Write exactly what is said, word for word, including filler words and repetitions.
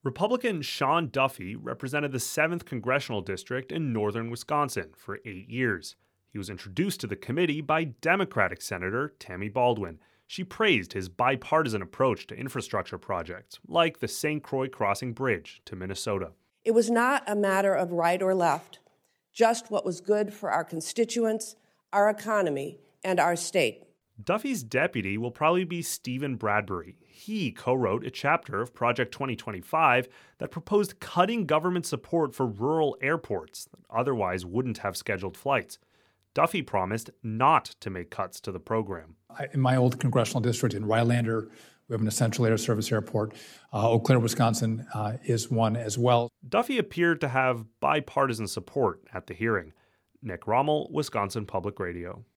Republican Sean Duffy represented the seventh Congressional District in northern Wisconsin for eight years. He was introduced to the committee by Democratic Senator Tammy Baldwin. She praised his bipartisan approach to infrastructure projects, like the Saint Croix Crossing Bridge to Minnesota. It was not a matter of right or left, just what was good for our constituents, our economy, and our state. Duffy's deputy will probably be Stephen Bradbury. He co-wrote a chapter of Project twenty twenty-five that proposed cutting government support for rural airports that otherwise wouldn't have scheduled flights. Duffy promised not to make cuts to the program. I, in my old congressional district in Rylander, we have an essential air service airport. Uh, Eau Claire, Wisconsin uh, is one as well. Duffy appeared to have bipartisan support at the hearing. Nick Rommel, Wisconsin Public Radio.